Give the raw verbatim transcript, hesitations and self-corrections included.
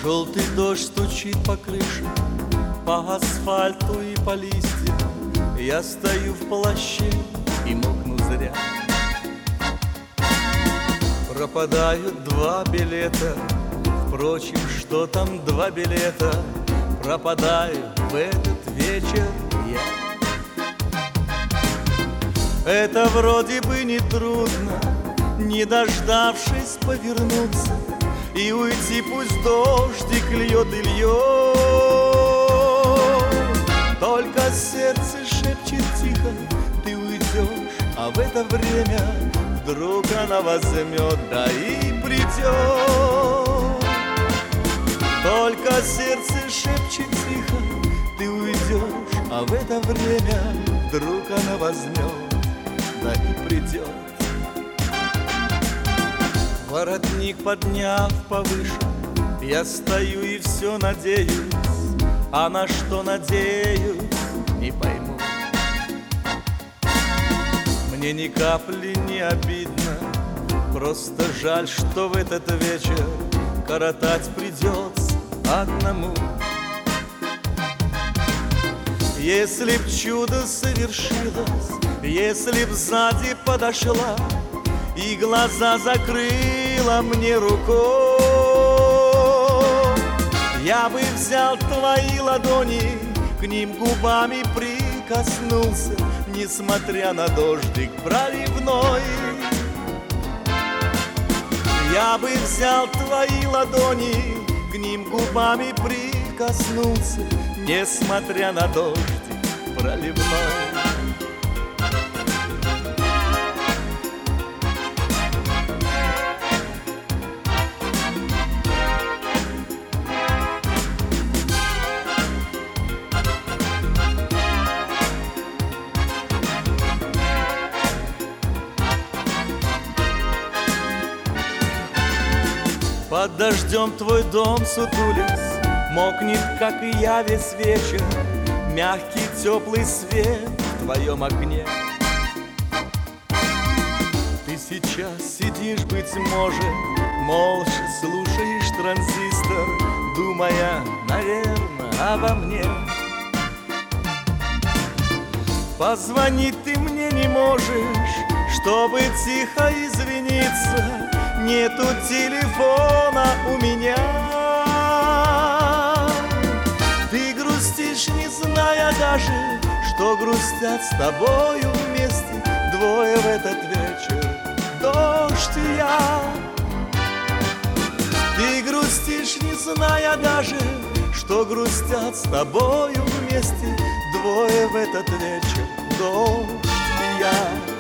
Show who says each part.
Speaker 1: Желтый дождь стучит по крыше, по асфальту и по листьям. Я стою в плаще и мокну зря. Пропадают два билета, впрочем, что там два билета? Пропадаю в этот вечер я. Это вроде бы не трудно, не дождавшись повернуться и уйти, пусть дождик льет и льет. Только сердце шепчет тихо: ты уйдешь, а в это время вдруг она возьмет, да и придет. Только сердце шепчет тихо: ты уйдешь, а в это время вдруг она возьмет, да и придет. Воротник подняв повыше, я стою и все надеюсь, а на что надеюсь, не пойму. Мне ни капли не обидно, просто жаль, что в этот вечер коротать придется одному. Если б чудо совершилось, если б сзади подошла и глаза закрыла мне рукой, я бы взял твои ладони, к ним губами прикоснулся, несмотря на дождик проливной. Я бы взял твои ладони, к ним губами прикоснулся, несмотря на дождик проливной. Под дождем твой дом сутулись, мокнет, как и я, весь вечер. Мягкий теплый свет в твоем окне. Ты сейчас сидишь, быть может, молча слушаешь транзистор, думая, наверное, обо мне. Позвонить ты мне не можешь, чтобы тихо извиниться. Нету телефона у меня. Ты грустишь, не зная даже, что грустят с тобою вместе двое в этот вечер, дождь и я. Ты грустишь, не зная даже, что грустят с тобою вместе двое в этот вечер, дождь и я.